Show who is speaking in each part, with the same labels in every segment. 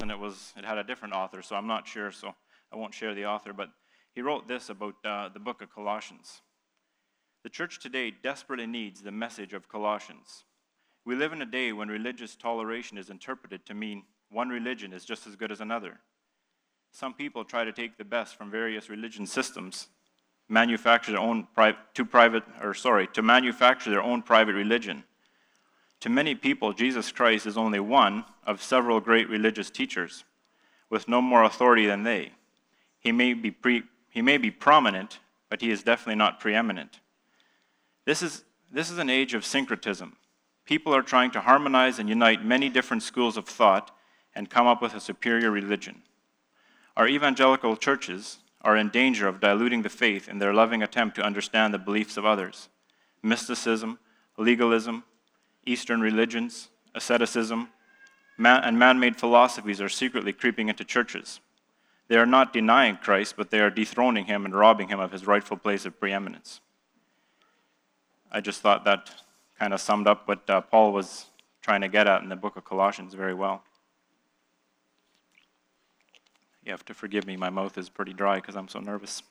Speaker 1: and it had a different author, so I'm not sure, so I won't share the author, but he wrote this about the book of Colossians. The church today desperately needs the message of Colossians. We live in a day when religious toleration is interpreted to mean one religion is just as good as another. Some people try to take the best from various religion systems, to manufacture their own private religion. To many people, Jesus Christ is only one of several great religious teachers, with no more authority than they. He may be prominent, but he is definitely not preeminent. This is an age of syncretism. People are trying to harmonize and unite many different schools of thought and come up with a superior religion. Our evangelical churches are in danger of diluting the faith in their loving attempt to understand the beliefs of others. Mysticism, legalism, Eastern religions, asceticism, and man-made philosophies are secretly creeping into churches. They are not denying Christ, but they are dethroning him and robbing him of his rightful place of preeminence. I just thought that kind of summed up what Paul was trying to get at in the book of Colossians very well. You have to forgive me, my mouth is pretty dry because I'm so nervous.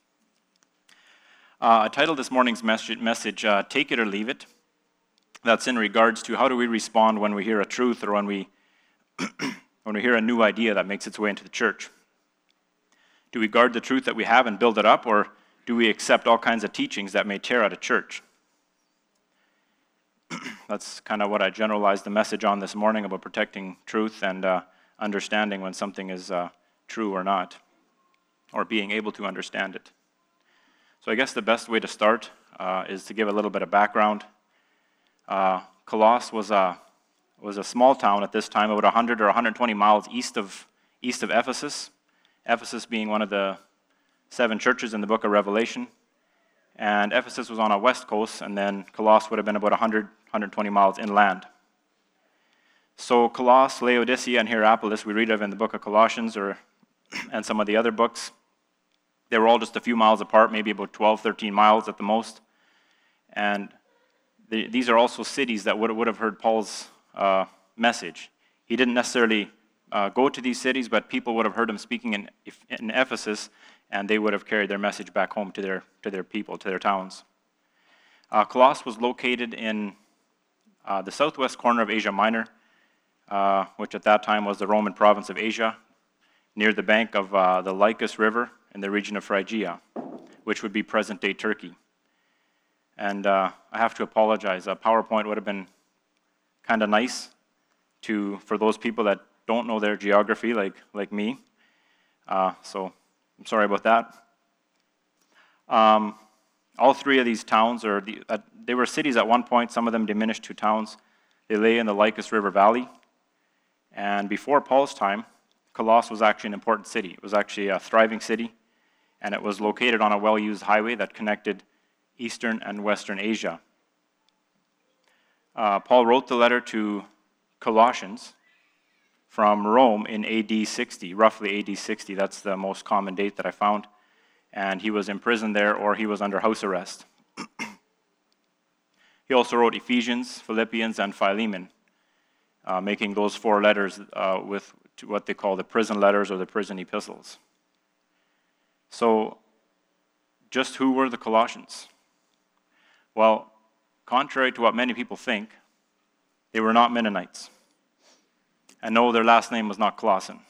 Speaker 1: I titled this morning's message, Take It or Leave It. That's in regards to how do we respond when we hear a truth or when we hear a new idea that makes its way into the church. Do we guard the truth that we have and build it up, or do we accept all kinds of teachings that may tear out a church? That's kind of what I generalized the message on this morning about protecting truth and understanding when something is true or not, or being able to understand it. So I guess the best way to start is to give a little bit of background. Colossus was a small town at this time, about 100 or 120 miles east of Ephesus. Ephesus being one of the 7 churches in the book of Revelation. And Ephesus was on a west coast, and then Colossus would have been about 100, 120 miles inland. So Colossus, Laodicea, and Hierapolis, we read of in the book of Colossians and some of the other books. They were all just a few miles apart, maybe about 12, 13 miles at the most. And these are also cities that would have heard Paul's message. He didn't necessarily go to these cities, but people would have heard him speaking in Ephesus, and they would have carried their message back home to their people, to their towns. Colossus was located in the southwest corner of Asia Minor, which at that time was the Roman province of Asia, near the bank of the Lycus River in the region of Phrygia, which would be present-day Turkey. And I have to apologize. A PowerPoint would have been kind of nice for those people that don't know their geography like me. So I'm sorry about that. All 3 of these towns, they were cities at one point. Some of them diminished to towns. They lay in the Lycus River Valley. And before Paul's time, Colossus was actually an important city. It was actually a thriving city, and it was located on a well-used highway that connected Eastern and Western Asia. Paul wrote the letter to Colossians from Rome in AD 60, roughly AD 60. That's the most common date that I found. And he was imprisoned there, or he was under house arrest. He also wrote Ephesians, Philippians, and Philemon, making those 4 letters with what they call the prison letters or the prison epistles. So, just who were the Colossians? Well, contrary to what many people think, they were not Mennonites. And no, their last name was not Colossian.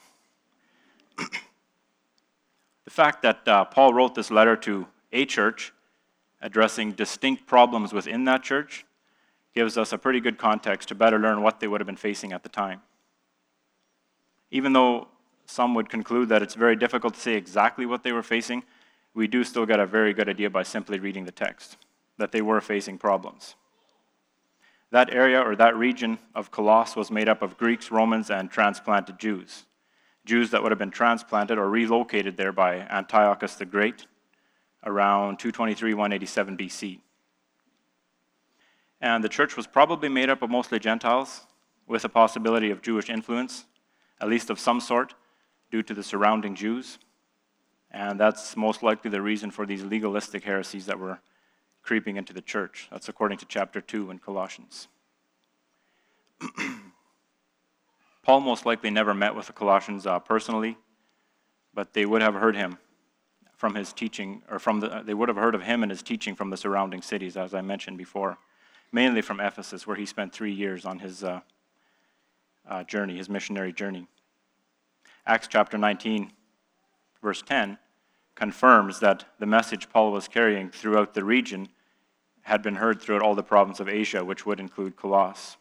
Speaker 1: The fact that Paul wrote this letter to a church addressing distinct problems within that church gives us a pretty good context to better learn what they would have been facing at the time. Even though some would conclude that it's very difficult to say exactly what they were facing, we do still get a very good idea by simply reading the text, that they were facing problems. That area or that region of Colossus was made up of Greeks, Romans, and transplanted Jews. Jews that would have been transplanted or relocated there by Antiochus the Great around 223-187 BC. And the church was probably made up of mostly Gentiles with a possibility of Jewish influence, at least of some sort, due to the surrounding Jews. And that's most likely the reason for these legalistic heresies that were creeping into the church. That's according to chapter 2 in Colossians. Paul most likely never met with the Colossians personally, but they would have heard him from his teaching, or they would have heard of him and his teaching from the surrounding cities, as I mentioned before, mainly from Ephesus, where he spent 3 years on his journey, his missionary journey. Acts chapter 19, verse 10, confirms that the message Paul was carrying throughout the region had been heard throughout all the province of Asia, which would include Colossus.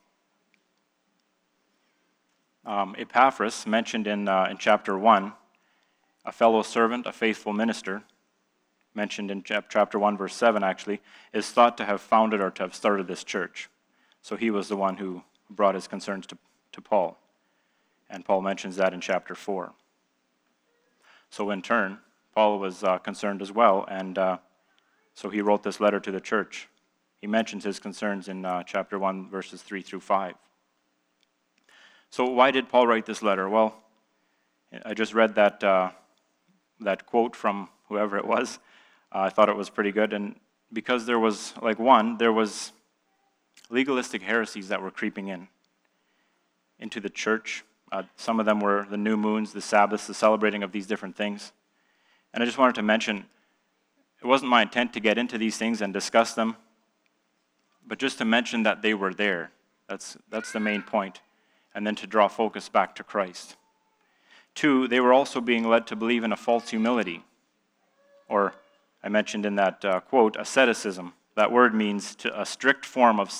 Speaker 1: Epaphras, mentioned in chapter 1, a fellow servant, a faithful minister, mentioned in chapter 1, verse 7 actually, is thought to have founded or to have started this church. So he was the one who brought his concerns to Paul. And Paul mentions that in chapter 4. So in turn, Paul was concerned as well, and so he wrote this letter to the church. He mentions his concerns in chapter 1, verses 3 through 5. So why did Paul write this letter? Well, I just read that quote from whoever it was. I thought it was pretty good, and because there was, there was legalistic heresies that were creeping into the church. Some of them were the new moons, the Sabbaths, the celebrating of these different things. And I just wanted to mention, it wasn't my intent to get into these things and discuss them, but just to mention that they were there. That's the main point. And then to draw focus back to Christ. 2, they were also being led to believe in a false humility, or I mentioned in that quote, asceticism. That word means a strict form of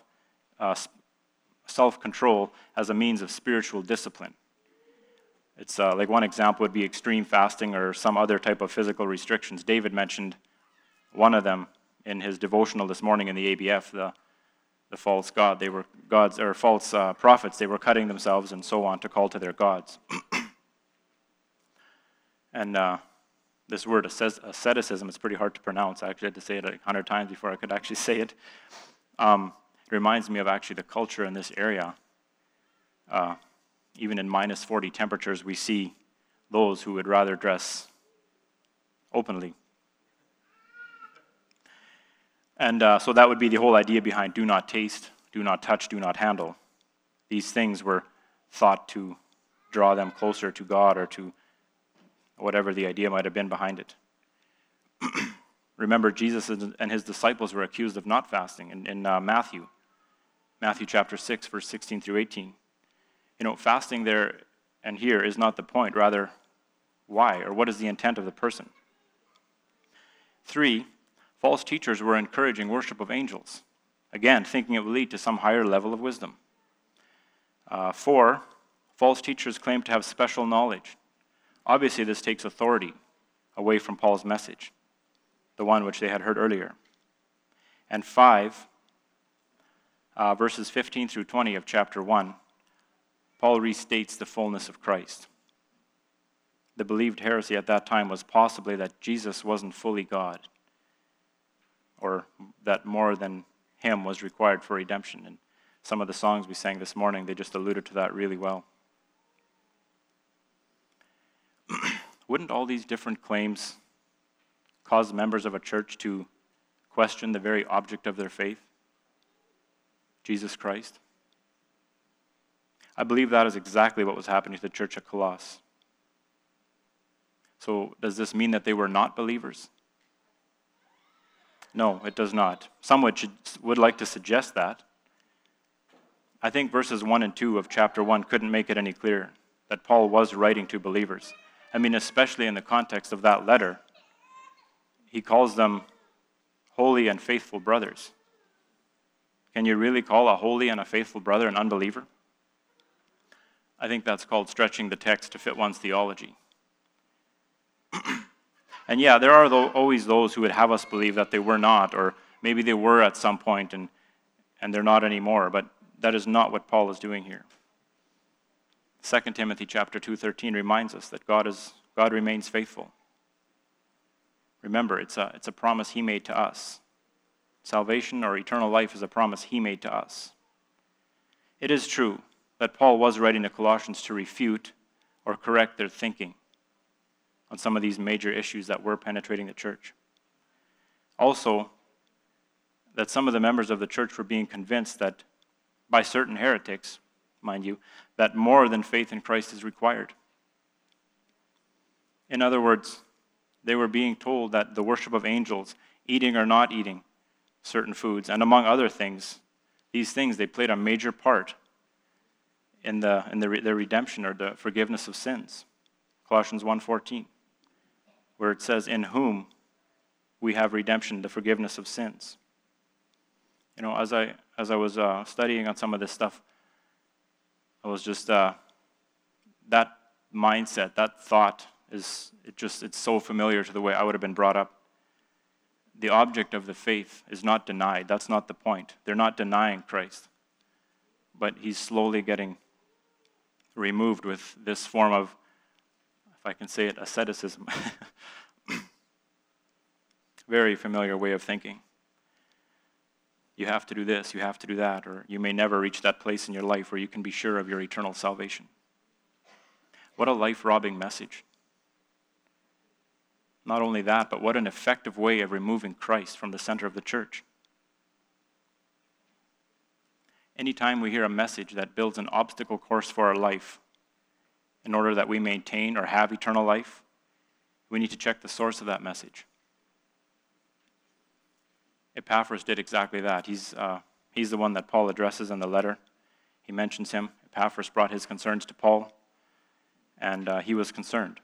Speaker 1: self-control as a means of spiritual discipline. It's like one example would be extreme fasting or some other type of physical restrictions. David mentioned one of them in his devotional this morning in the ABF, the false god. They were gods or false prophets. They were cutting themselves and so on to call to their gods. And this word asceticism is pretty hard to pronounce. I actually had to say it 100 times before I could actually say it. It reminds me of actually the culture in this area. Even in minus 40 temperatures, we see those who would rather dress openly. And so that would be the whole idea behind do not taste, do not touch, do not handle. These things were thought to draw them closer to God or to whatever the idea might have been behind it. Remember, Jesus and his disciples were accused of not fasting in Matthew chapter 6, verse 16 through 18. Fasting there and here is not the point. Rather, why or what is the intent of the person? 3, false teachers were encouraging worship of angels. Again, thinking it would lead to some higher level of wisdom. 4, false teachers claimed to have special knowledge. Obviously, this takes authority away from Paul's message, the one which they had heard earlier. And 5, verses 15 through 20 of chapter 1, Paul restates the fullness of Christ. The believed heresy at that time was possibly that Jesus wasn't fully God, or that more than him was required for redemption. And some of the songs we sang this morning, they just alluded to that really well. Wouldn't all these different claims cause members of a church to question the very object of their faith, Jesus Christ? I believe that is exactly what was happening to the church at Colossus. So does this mean that they were not believers? No, it does not. Some would like to suggest that. I think verses 1 and 2 of chapter 1 couldn't make it any clearer that Paul was writing to believers. I mean, especially in the context of that letter, he calls them holy and faithful brothers. Can you really call a holy and a faithful brother an unbeliever? I think that's called stretching the text to fit one's theology. And yeah, there are always those who would have us believe that they were not, or maybe they were at some point and they're not anymore, but that is not what Paul is doing here. 2 Timothy chapter 2:13 reminds us that God remains faithful. Remember, it's a promise he made to us. Salvation or eternal life is a promise he made to us. It is true that Paul was writing the Colossians to refute or correct their thinking on some of these major issues that were penetrating the church. Also, that some of the members of the church were being convinced that by certain heretics mind you, that more than faith in Christ is required. In other words, they were being told that the worship of angels, eating or not eating certain foods, and among other things, these things, they played a major part in their redemption or the forgiveness of sins. Colossians 1:14, where it says, in whom we have redemption, the forgiveness of sins. You know, as I was studying on some of this stuff, I was just, that mindset, that thought, it's so familiar to the way I would have been brought up. The object of the faith is not denied. That's not the point. They're not denying Christ. But he's slowly getting removed with this form of, if I can say it, asceticism. Very familiar way of thinking. You have to do this, you have to do that, or you may never reach that place in your life where you can be sure of your eternal salvation. What a life-robbing message. Not only that, but what an effective way of removing Christ from the center of the church. Anytime we hear a message that builds an obstacle course for our life in order that we maintain or have eternal life, we need to check the source of that message. Epaphras did exactly that. He's the one that Paul addresses in the letter. He mentions him. Epaphras brought his concerns to Paul, and he was concerned.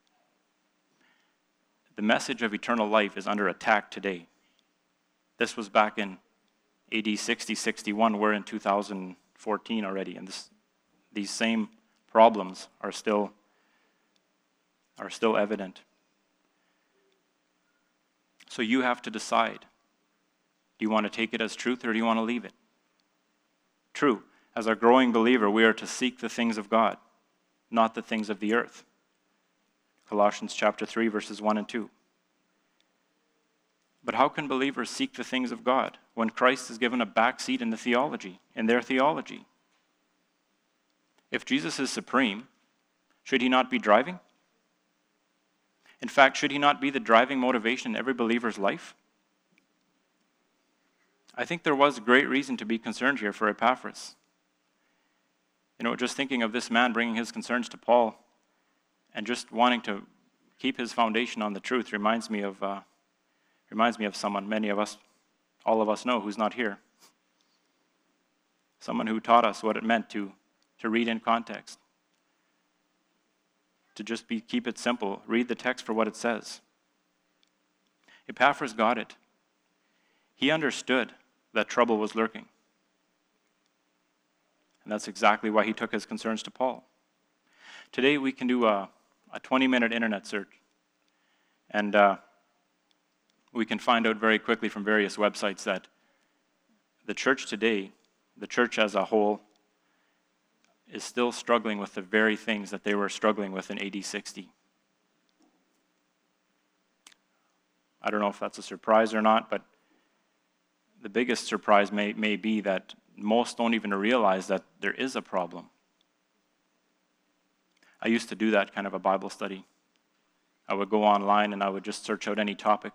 Speaker 1: The message of eternal life is under attack today. This was back in AD 60, 61. We're in 2014 already, and these same problems are still evident. So you have to decide. Do you want to take it as truth, or do you want to leave it? True. As a growing believer, we are to seek the things of God, not the things of the earth. Colossians chapter 3, verses 1 and 2. But how can believers seek the things of God when Christ is given a back seat in their theology? If Jesus is supreme, should he not be driving? In fact, should he not be the driving motivation in every believer's life? I think there was great reason to be concerned here for Epaphras. You know, just thinking of this man bringing his concerns to Paul and just wanting to keep his foundation on the truth reminds me of someone many of us, all of us know, who's not here. Someone who taught us what it meant to read in context. To just keep it simple, read the text for what it says. Epaphras got it. He understood that trouble was lurking. And that's exactly why he took his concerns to Paul. Today we can do a 20-minute internet search. And we can find out very quickly from various websites that the church today, the church as a whole, is still struggling with the very things that they were struggling with in AD 60. I don't know if that's a surprise or not, but the biggest surprise may be that most don't even realize that there is a problem. I used to do that kind of a Bible study. I would go online and I would just search out any topic.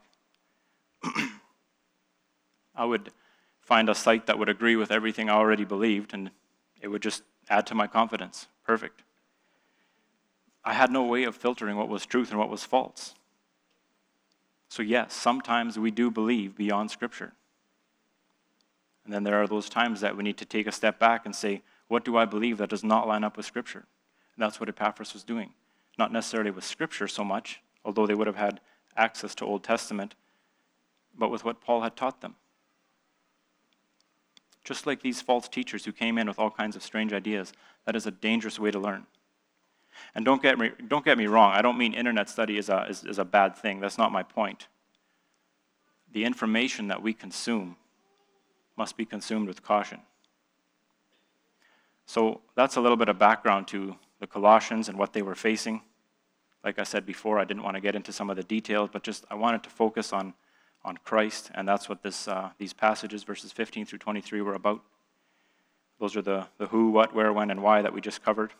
Speaker 1: I would find a site that would agree with everything I already believed, and it would just add to my confidence. Perfect. I had no way of filtering what was truth and what was false. So yes, sometimes we do believe beyond Scripture. And then there are those times that we need to take a step back and say, what do I believe that does not line up with Scripture? And that's what Epaphras was doing. Not necessarily with Scripture so much, although they would have had access to Old Testament, but with what Paul had taught them. Just like these false teachers who came in with all kinds of strange ideas, that is a dangerous way to learn. And don't get me wrong, I don't mean internet study is a bad thing. That's not my point. The information that we consume must be consumed with caution. So that's a little bit of background to the Colossians and what they were facing. Like I said before, I didn't want to get into some of the details, but just I wanted to focus on Christ, and that's what these passages, verses 15 through 23, were about. Those are the who, what, where, when, and why that we just covered.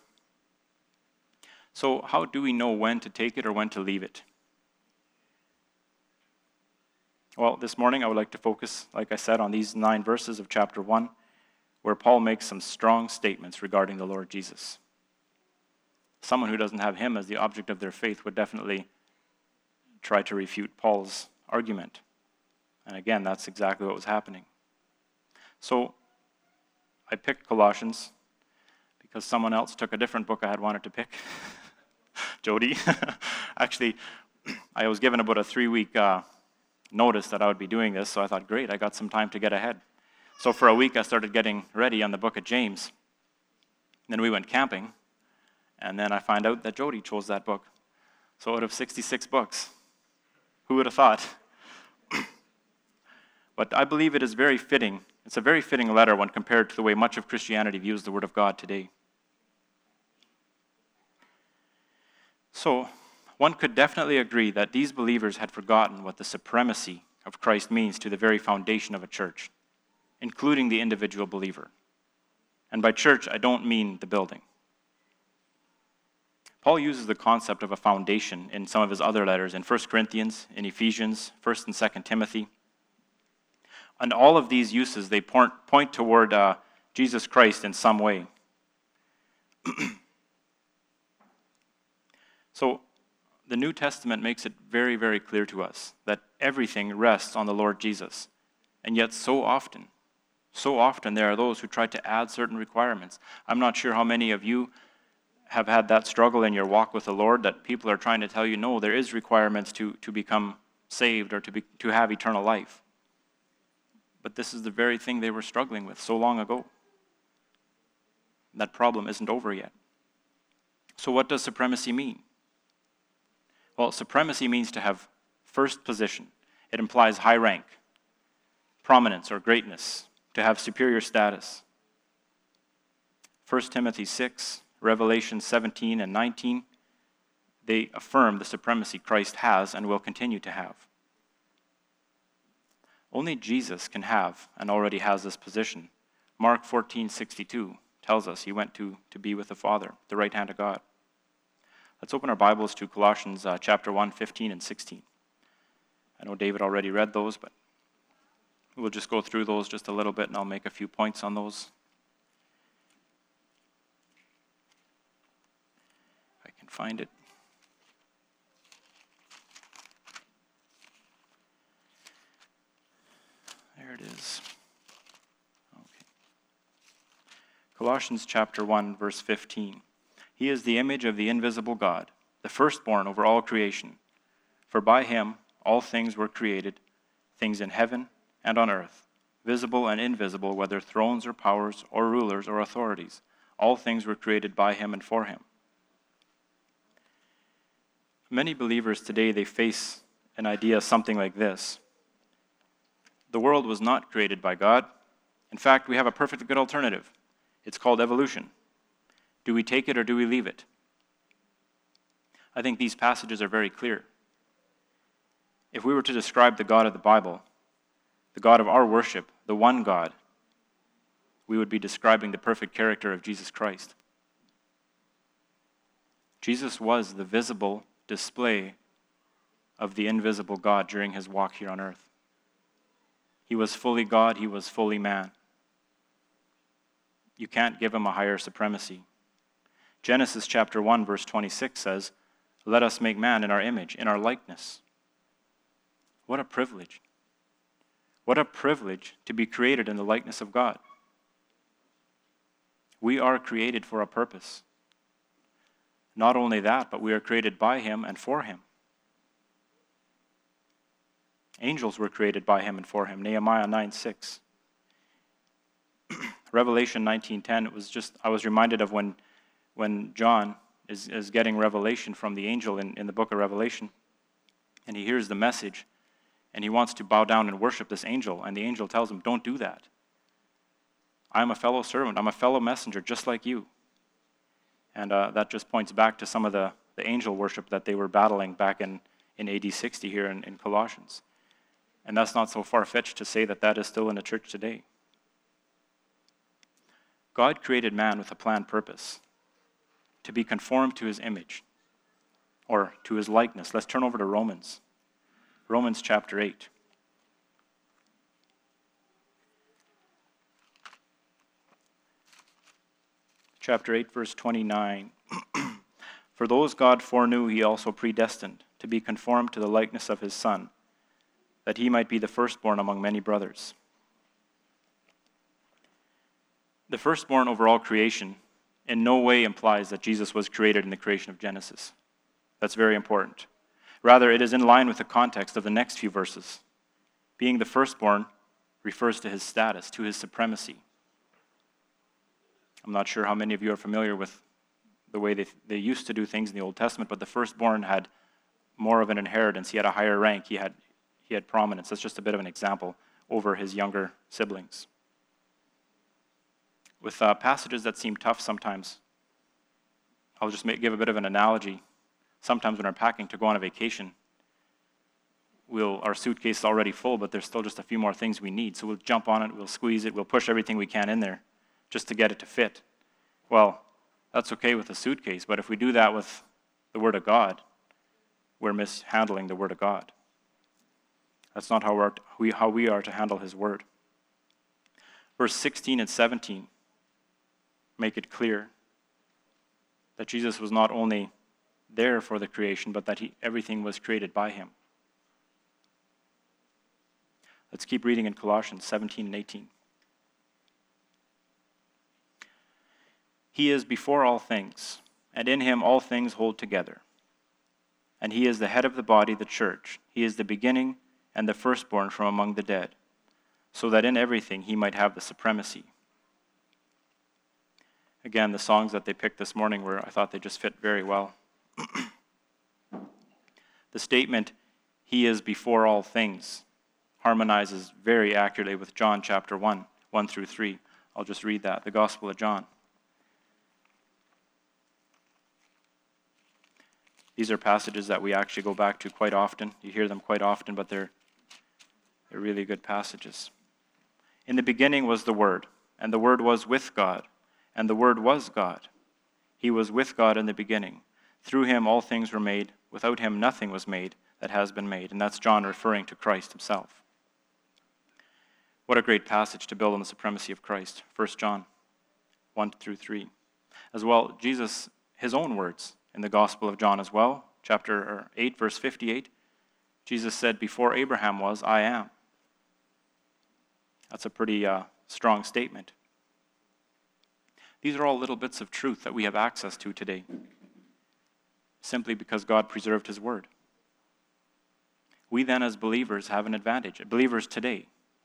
Speaker 1: So how do we know when to take it or when to leave it? Well, this morning I would like to focus, like I said, on these 9 verses of chapter 1, where Paul makes some strong statements regarding the Lord Jesus. Someone who doesn't have him as the object of their faith would definitely try to refute Paul's argument. And again, that's exactly what was happening. So I picked Colossians because someone else took a different book I had wanted to pick. Jody. Actually, I was given about a 3-week notice that I would be doing this, so I thought, great, I got some time to get ahead. So for a week, I started getting ready on the book of James. Then we went camping, and then I find out that Jody chose that book. So out of 66 books, who would have thought? But I believe it is very fitting. It's a very fitting letter when compared to the way much of Christianity views the Word of God today. So, one could definitely agree that these believers had forgotten what the supremacy of Christ means to the very foundation of a church, including the individual believer. And by church, I don't mean the building. Paul uses the concept of a foundation in some of his other letters, in 1 Corinthians, in Ephesians, 1 and 2 Timothy. And all of these uses, they point toward Jesus Christ in some way. So, the New Testament makes it very, very clear to us that everything rests on the Lord Jesus. And yet so often there are those who try to add certain requirements. I'm not sure how many of you have had that struggle in your walk with the Lord, that people are trying to tell you, no, there is requirements to become saved or to have eternal life. But this is the very thing they were struggling with so long ago. That problem isn't over yet. So what does supremacy mean? Well, supremacy means to have first position. It implies high rank, prominence or greatness, to have superior status. 1 Timothy 6, Revelation 17 and 19, they affirm the supremacy Christ has and will continue to have. Only Jesus can have and already has this position. Mark 14:62 tells us he went to be with the Father, the right hand of God. Let's open our Bibles to Colossians chapter 1, 15 and 16. I know David already read those, but we'll just go through those just a little bit and I'll make a few points on those. If I can find it. There it is. Okay. Colossians chapter 1, verse 15. He is the image of the invisible God, the firstborn over all creation. For by him all things were created, things in heaven and on earth, visible and invisible, whether thrones or powers or rulers or authorities. All things were created by him and for him. Many believers today, they face an idea something like this. The world was not created by God. In fact, we have a perfectly good alternative. It's called evolution. Do we take it or do we leave it? I think these passages are very clear. If we were to describe the God of the Bible, the God of our worship, the one God, we would be describing the perfect character of Jesus Christ. Jesus was the visible display of the invisible God during his walk here on earth. He was fully God, he was fully man. You can't give him a higher supremacy. Genesis chapter 1, verse 26 says, "Let us make man in our image, in our likeness." What a privilege. What a privilege to be created in the likeness of God. We are created for a purpose. Not only that, but we are created by him and for him. Angels were created by him and for him. Nehemiah 9:6. Revelation 19:10, I was reminded of when John is getting revelation from the angel in the book of Revelation, and he hears the message, and he wants to bow down and worship this angel, and the angel tells him, don't do that. I'm a fellow servant, I'm a fellow messenger just like you. And that just points back to some of the angel worship that they were battling back in AD 60 here in Colossians. And that's not so far-fetched to say that is still in the church today. God created man with a planned purpose, to be conformed to his image, or to his likeness. Let's turn over to Romans. Romans chapter 8. chapter 8, verse 29. For those God foreknew, he also predestined to be conformed to the likeness of his Son, that he might be the firstborn among many brothers. The firstborn over all creation in no way implies that Jesus was created in the creation of Genesis. That's very important. Rather, it is in line with the context of the next few verses. Being the firstborn refers to his status, to his supremacy. I'm not sure how many of you are familiar with the way they used to do things in the Old Testament, but the firstborn had more of an inheritance. He had a higher rank. He had prominence. That's just a bit of an example over his younger siblings. With passages that seem tough sometimes, I'll just give a bit of an analogy. Sometimes when we're packing to go on a vacation, our suitcase is already full, but there's still just a few more things we need. So we'll jump on it, we'll squeeze it, we'll push everything we can in there just to get it to fit. Well, that's okay with a suitcase, but if we do that with the Word of God, we're mishandling the Word of God. That's not how we are to handle His Word. Verse 16 and 17 make it clear that Jesus was not only there for the creation, but that everything was created by Him. Let's keep reading in Colossians 17 and 18. He is before all things, and in him all things hold together. And he is the head of the body, the church. He is the beginning and the firstborn from among the dead, so that in everything he might have the supremacy. Again, the songs that they picked this morning I thought they just fit very well. The statement, he is before all things, harmonizes very accurately with John chapter 1, 1 through 3. I'll just read that, the Gospel of John. These are passages that we actually go back to quite often. You hear them quite often, but they're really good passages. In the beginning was the Word, and the Word was with God, and the Word was God. He was with God in the beginning. Through him all things were made. Without him nothing was made that has been made. And that's John referring to Christ himself. What a great passage to build on the supremacy of Christ. 1 John 1 through 3. As well, Jesus, his own words in the Gospel of John as well, chapter 8, verse 58, Jesus said, before Abraham was, I am. That's a pretty strong statement. These are all little bits of truth that we have access to today, simply because God preserved his word. We then as believers have an advantage. Believers today,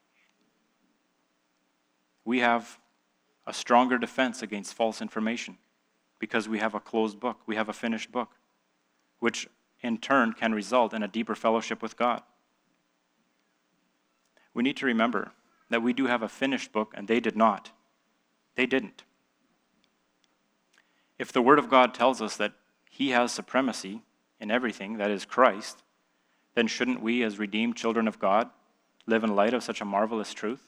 Speaker 1: we have a stronger defense against false information because we have a closed book. We have a finished book, which in turn can result in a deeper fellowship with God. We need to remember that we do have a finished book and they did not. They didn't. If the Word of God tells us that he has supremacy in everything, that is Christ, then shouldn't we as redeemed children of God live in light of such a marvelous truth?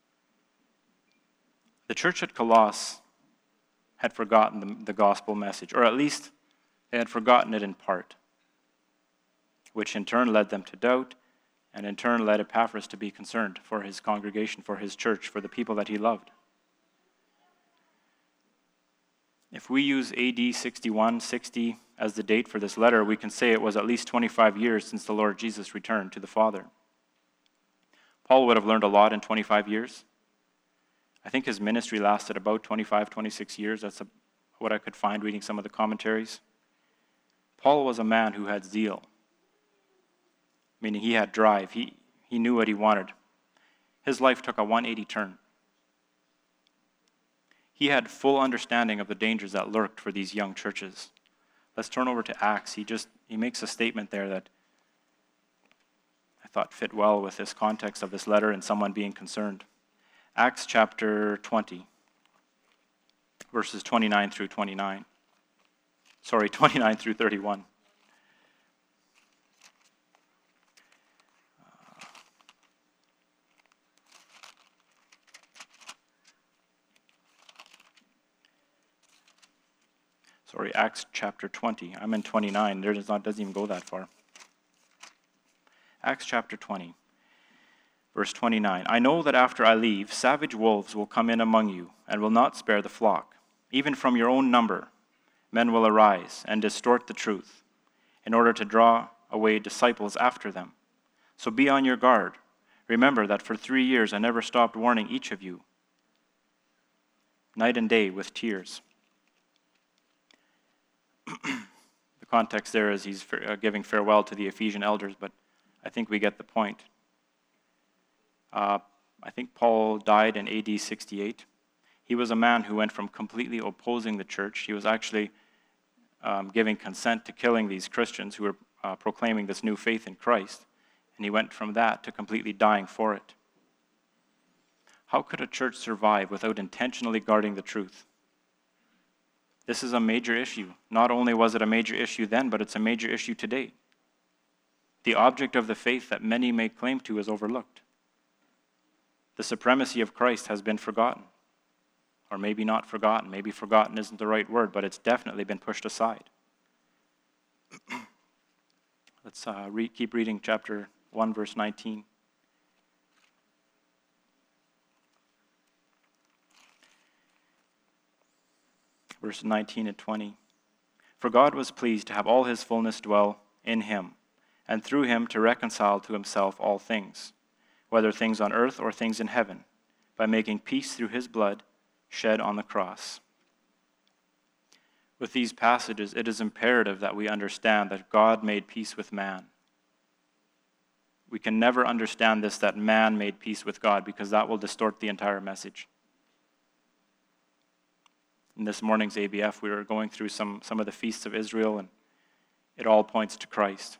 Speaker 1: The church at Colossus had forgotten the gospel message, or at least they had forgotten it in part, which in turn led them to doubt, and in turn led Epaphras to be concerned for his congregation, for his church, for the people that he loved. If we use AD 6160 as the date for this letter, we can say it was at least 25 years since the Lord Jesus returned to the Father. Paul would have learned a lot in 25 years. I think his ministry lasted about 25, 26 years. That's what I could find reading some of the commentaries. Paul was a man who had zeal, meaning he had drive. He knew what he wanted. His life took a 180 turn. He had full understanding of the dangers that lurked for these young churches. Let's turn over to Acts. He makes a statement there that I thought fit well with this context of this letter and someone being concerned. Acts chapter 20, verses 29 through 29. 29 through 31. Acts chapter 20. I'm in 29. Doesn't even go that far. Acts chapter 20, verse 29. I know that after I leave, savage wolves will come in among you and will not spare the flock. Even from your own number, men will arise and distort the truth in order to draw away disciples after them. So be on your guard. Remember that for 3 years I never stopped warning each of you, night and day with tears. The context there is he's giving farewell to the Ephesian elders, but I think we get the point. I think Paul died in AD 68. He was a man who went from completely opposing the church. He was actually giving consent to killing these Christians who were proclaiming this new faith in Christ. And he went from that to completely dying for it. How could a church survive without intentionally guarding the truth? This is a major issue. Not only was it a major issue then, but it's a major issue today. The object of the faith that many may claim to is overlooked. The supremacy of Christ has been forgotten. Or maybe not forgotten. Maybe forgotten isn't the right word, but it's definitely been pushed aside. Let's keep reading chapter 1, verse 19. Verses 19 and 20. For God was pleased to have all his fullness dwell in him, and through him to reconcile to himself all things, whether things on earth or things in heaven, by making peace through his blood shed on the cross. With these passages, it is imperative that we understand that God made peace with man. We can never understand this, that man made peace with God, because that will distort the entire message. In this morning's ABF, we were going through some of the feasts of Israel, and it all points to Christ.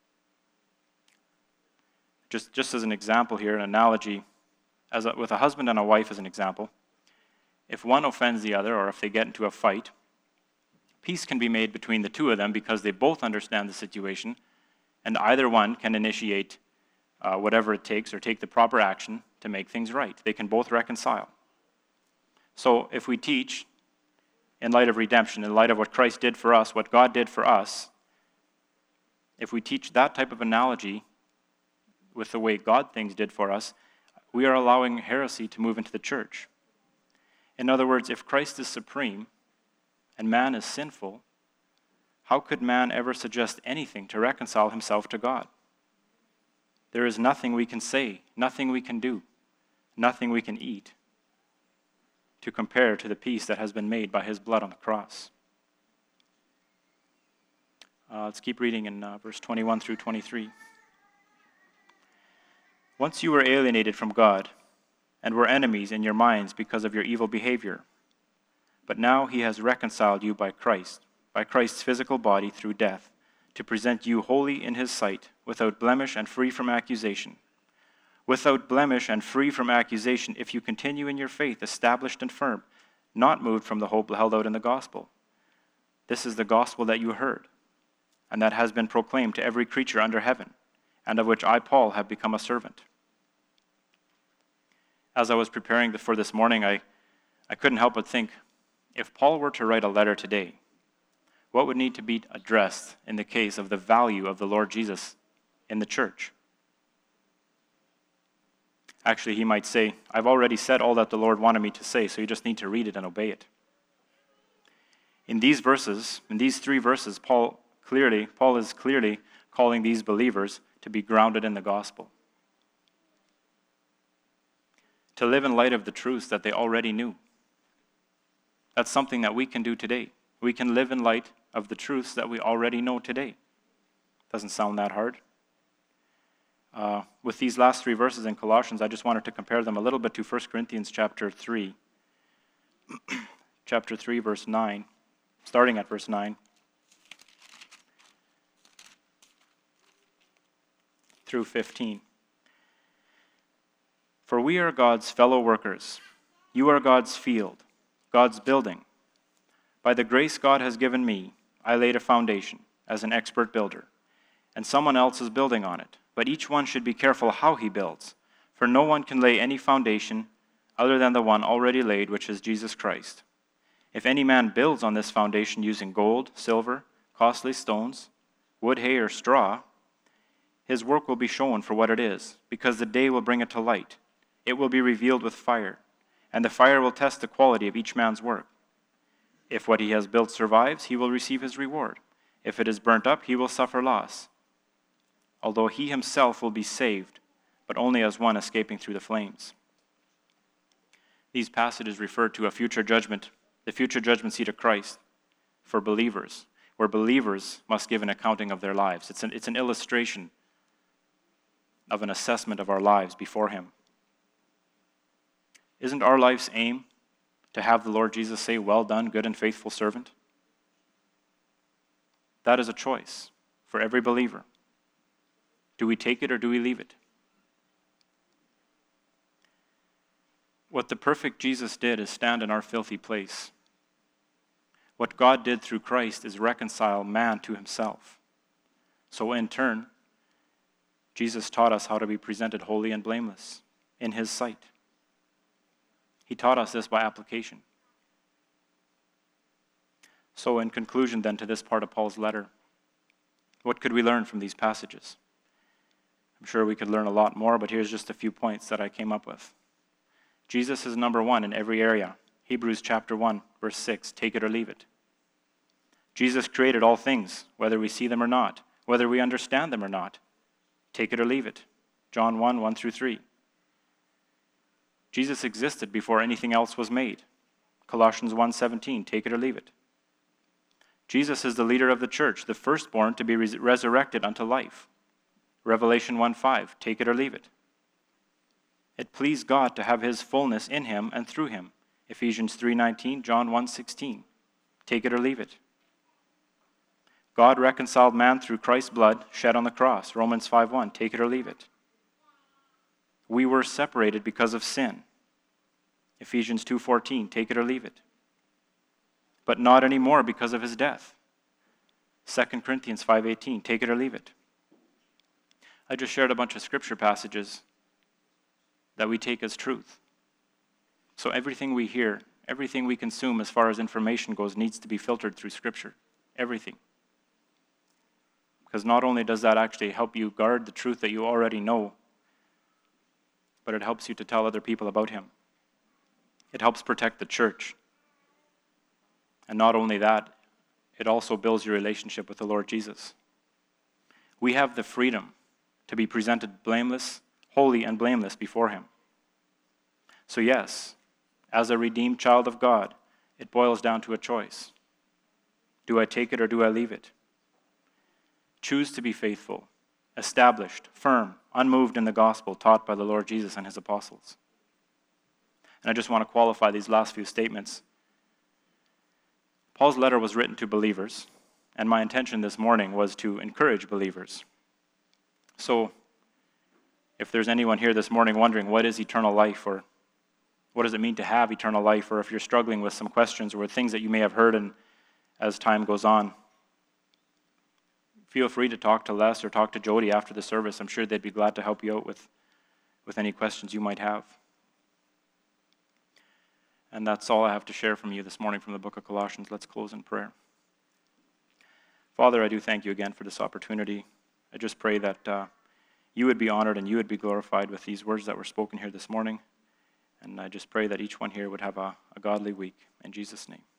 Speaker 1: Just as an example here, an analogy, with a husband and a wife as an example, if one offends the other, or if they get into a fight, peace can be made between the two of them because they both understand the situation, and either one can initiate whatever it takes or take the proper action to make things right. They can both reconcile. So if we teach, in light of redemption, in light of what Christ did for us, what God did for us, if we teach that type of analogy with the way God things did for us, we are allowing heresy to move into the church. In other words, if Christ is supreme and man is sinful, how could man ever suggest anything to reconcile himself to God? There is nothing we can say, nothing we can do, nothing we can eat to compare to the peace that has been made by his blood on the cross. Let's keep reading in verse 21 through 23. Once you were alienated from God and were enemies in your minds because of your evil behavior, but now he has reconciled you by Christ's physical body through death, to present you holy in his sight, without blemish and free from accusation. Without blemish and free from accusation, if you continue in your faith, established and firm, not moved from the hope held out in the gospel. This is the gospel that you heard, and that has been proclaimed to every creature under heaven, and of which I, Paul, have become a servant. As I was preparing for this morning, I couldn't help but think, if Paul were to write a letter today, what would need to be addressed in the case of the value of the Lord Jesus in the church? Actually, he might say, I've already said all that the Lord wanted me to say, so you just need to read it and obey it. In these three verses, Paul is clearly calling these believers to be grounded in the gospel, to live in light of the truths that they already knew. That's something that we can do today. We can live in light of the truths that we already know today. Doesn't sound that hard. With these last three verses in Colossians, I just wanted to compare them a little bit to 1 Corinthians chapter 3. Chapter 3, verse 9, starting at verse 9. Through 15. For we are God's fellow workers. You are God's field, God's building. By the grace God has given me, I laid a foundation as an expert builder, and someone else is building on it. But each one should be careful how he builds, for no one can lay any foundation other than the one already laid, which is Jesus Christ. If any man builds on this foundation using gold, silver, costly stones, wood, hay, or straw, his work will be shown for what it is, because the day will bring it to light. It will be revealed with fire, and the fire will test the quality of each man's work. If what he has built survives, he will receive his reward. If it is burnt up, he will suffer loss, although he himself will be saved, but only as one escaping through the flames. These passages refer to a future judgment, the future judgment seat of Christ for believers, where believers must give an accounting of their lives. It's an illustration of an assessment of our lives before him. Isn't our life's aim to have the Lord Jesus say, "Well done, good and faithful servant"? That is a choice for every believer. Do we take it or do we leave it? What the perfect Jesus did is stand in our filthy place. What God did through Christ is reconcile man to himself. So in turn, Jesus taught us how to be presented holy and blameless in his sight. He taught us this by application. So in conclusion then to this part of Paul's letter, what could we learn from these passages? I'm sure we could learn a lot more, but here's just a few points that I came up with. Jesus is number one in every area. Hebrews chapter 1, verse 6, take it or leave it. Jesus created all things, whether we see them or not, whether we understand them or not. Take it or leave it. John 1, 1 through 3. Jesus existed before anything else was made. Colossians 1:17, take it or leave it. Jesus is the leader of the church, the firstborn to be resurrected unto life. Revelation 1:5, take it or leave it. It pleased God to have his fullness in him and through him. Ephesians 3:19, John 1:16, take it or leave it. God reconciled man through Christ's blood shed on the cross. Romans 5:1, take it or leave it. We were separated because of sin. Ephesians 2:14, take it or leave it. But not anymore because of his death. 2 Corinthians 5:18, take it or leave it. I just shared a bunch of scripture passages that we take as truth. So everything we hear, everything we consume as far as information goes needs to be filtered through scripture. Everything. Because not only does that actually help you guard the truth that you already know, but it helps you to tell other people about him. It helps protect the church. And not only that, it also builds your relationship with the Lord Jesus. We have the freedom to be presented blameless, holy and blameless before him. So yes, as a redeemed child of God, it boils down to a choice. Do I take it or do I leave it? Choose to be faithful, established, firm, unmoved in the gospel taught by the Lord Jesus and his apostles. And I just want to qualify these last few statements. Paul's letter was written to believers, and my intention this morning was to encourage believers. So, if there's anyone here this morning wondering what is eternal life, or what does it mean to have eternal life, or if you're struggling with some questions or with things that you may have heard and as time goes on, feel free to talk to Les or talk to Jody after the service. I'm sure they'd be glad to help you out with any questions you might have. And that's all I have to share from you this morning from the book of Colossians. Let's close in prayer. Father, I do thank you again for this opportunity. I just pray that you would be honored and you would be glorified with these words that were spoken here this morning. And I just pray that each one here would have a godly week. In Jesus' name.